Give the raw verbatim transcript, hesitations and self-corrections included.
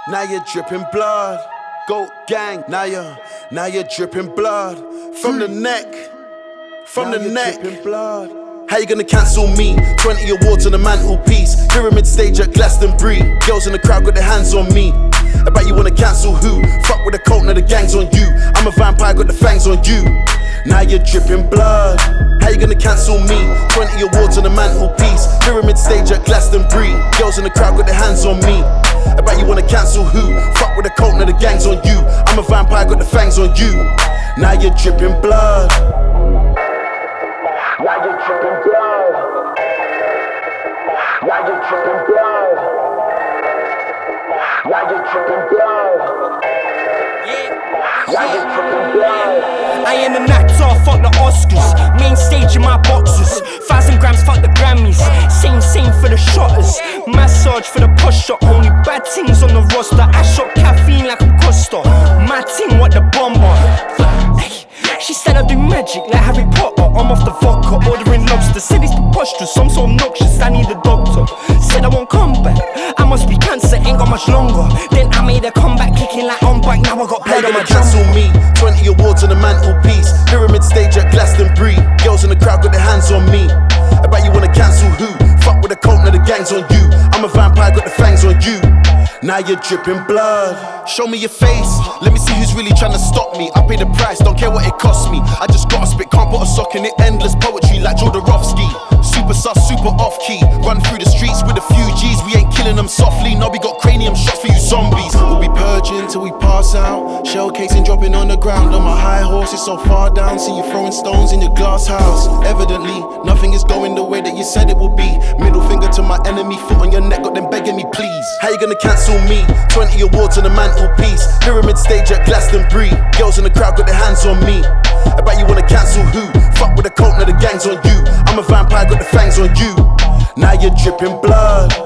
Now you're dripping blood. Goat gang, now you're, now you're dripping blood. From the neck, from now the neck. Dripping blood. How you gonna cancel me? twenty awards on the mantelpiece. Pyramid stage at Glastonbury. Girls in the crowd got their hands on me. I bet you wanna cancel who? Fuck with the coat, now the gang's on you. I'm a vampire, got the fangs on you. Now you're dripping blood. How you gonna cancel me? twenty awards on the mantelpiece. Pyramid stage at Glastonbury. Girls in the crowd got their hands on me. I bet you wanna cancel who? Fuck with the coat, now the gang's on you. I'm a vampire, got the fangs on you. Now you're dripping blood. Now you're dripping blood. Now you're dripping blood. Now you're dripping blood. Now you're dripping blood. I am an actor, fuck the Oscars. Main stage in my boxes. Thousand grams, fuck the Grammys. Same, same for the shotters. Massage for the push shot. Only bad things on the roster. I shot caffeine like a Costa. My team, what the bomber. Ay, she said I do magic like Harry Potter. I'm off the vodka, ordering lobster. Said it's preposterous, I'm so obnoxious, I need a doctor. Said I won't come back, I must be cancer, ain't got much longer. Then I made a comeback, kicking like on bike. Now I got How blood you on my gonna cancel me? twenty awards on the mantelpiece. Pyramid stage at Glastonbury. Girls in the crowd got their hands on me. I bet you wanna cancel who? Fuck with the coat, now the gang's on you. I'm a vampire, got the fangs on you. Now you're dripping blood. Show me your face, let me see who's really trying to stop me. I pay the price, don't care what it costs me. I just gotta spit, can't put a sock in it. Endless poetry like Jodorowsky. Super sus, super off key. Run through the streets with a few G's. We ain't killing them softly, no, we got cranium shots for you zombies. We'll be purging till we pass out. Shell casing dropping on the ground. On my high horse, it's so far down. See you throwing stones in your glass house. Evidently, nothing is going the way that you said it would be. Middle finger to my enemy, foot on your neck, got them begging me please. How you gonna cancel me? twenty awards on the mantelpiece. Pyramid stage at Glastonbury. Girls in the crowd got their hands on me. I bet you wanna cancel who? Fuck with the coat, now the gang's on you. I'm a vampire, got the fangs on you. Now you're dripping blood.